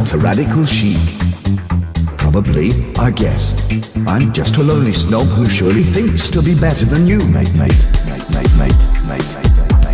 not a radical chic. Probably, I guess. I'm just a lonely snob who surely thinks to be better than you, mate, mate, mate, mate, mate, mate, mate.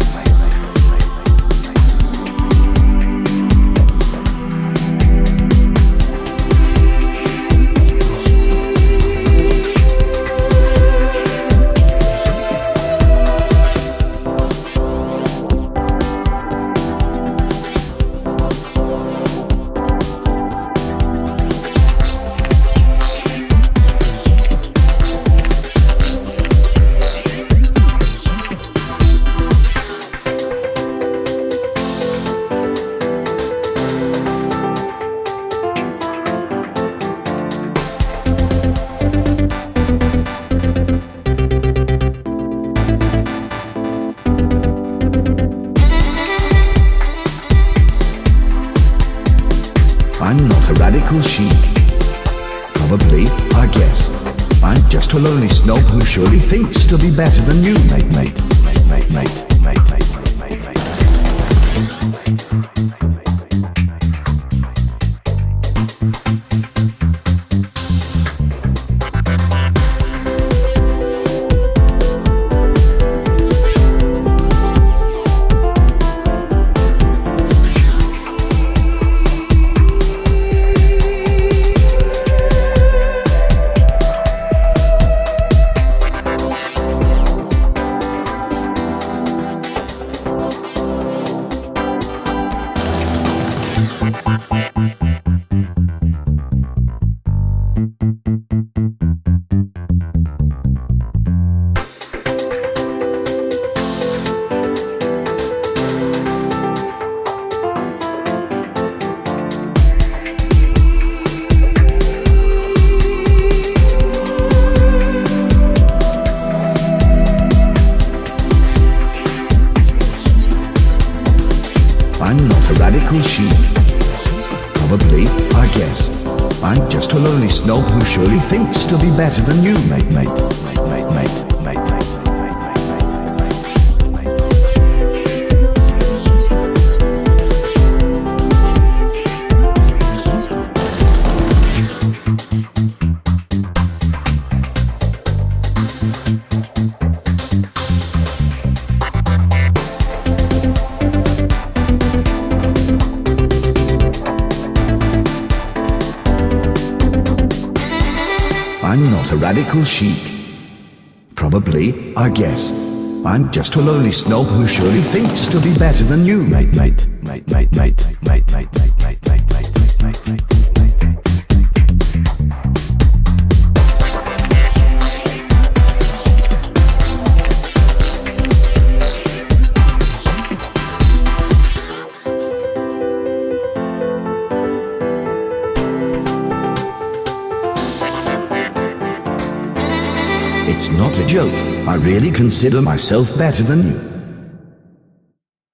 I'm not a radical chic. Probably, I guess. I'm just a lonely snob who surely thinks to be better than you, mate, mate, mate, mate, mate, mate, mate, mate, mate. I'm not a radical chic. Probably, I guess. I'm just a lonely snob who surely thinks to be better than you, mate, mate, mate, mate, mate, mate, mate. I'm not a radical chic. Probably, I guess. I'm just a lonely snob who surely thinks to be better than you, mate, mate, mate, mate, mate, mate, mate, mate, mate, mate, mate, mate, mate. It's not a joke. I really consider myself better than you.